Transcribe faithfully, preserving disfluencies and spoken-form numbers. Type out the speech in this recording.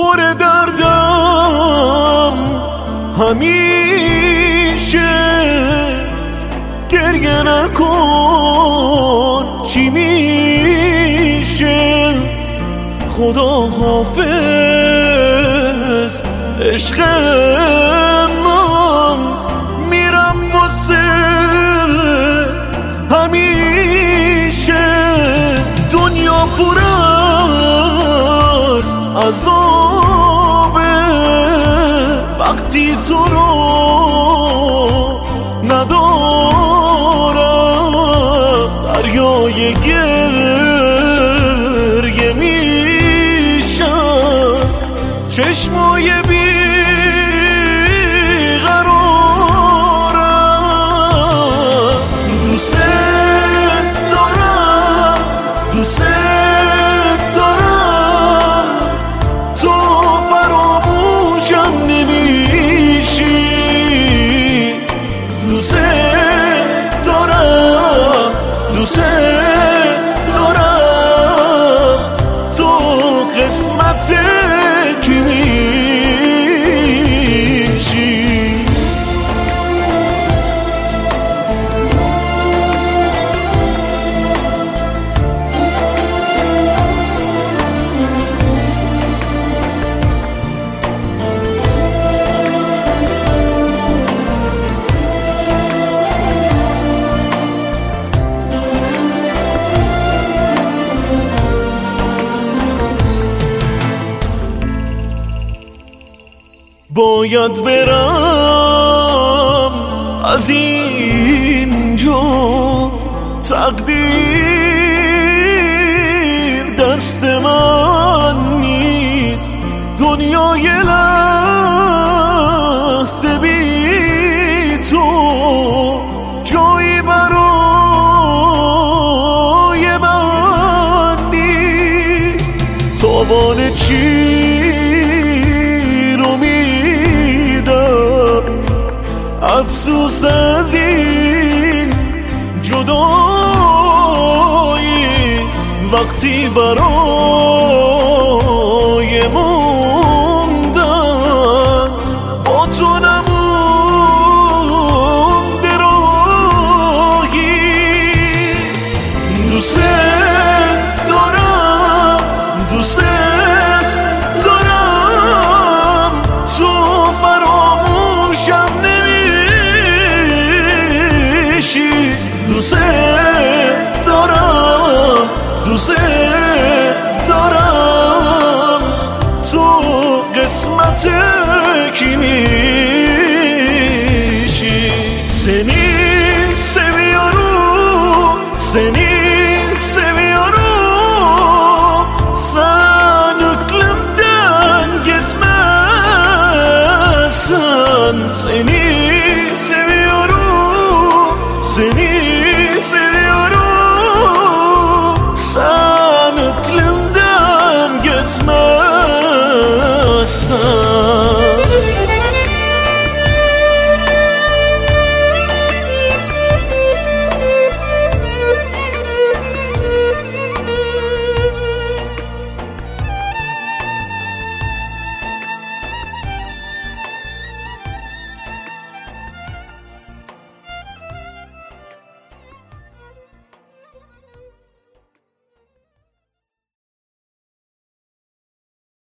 پر دردم همیشه، گریه نکن چی میشه. خدا حافظ عشق من، میرم واسه همیشه. دنیا پر از عذابه وقتی تو رو ندارم. دریای گریه میشم، چشمای بیقرارم. دوست دارم، دوست دارم، تو فراموشم نمیشی. دوست دارم، دوست دارم، تو قسمت کی میشی. باید برم از اینجا، تقدیر دست من نیست. دنیای لحظه بی تو جایی برای من نیست. تاوان چی افسوس از این جدایی وقتی برای موندن با تو نمونده راهی. دوست دارم، دوست دارم، تو فراموشم دوست دارم، دوست دارم، تو قسمت کی میشی.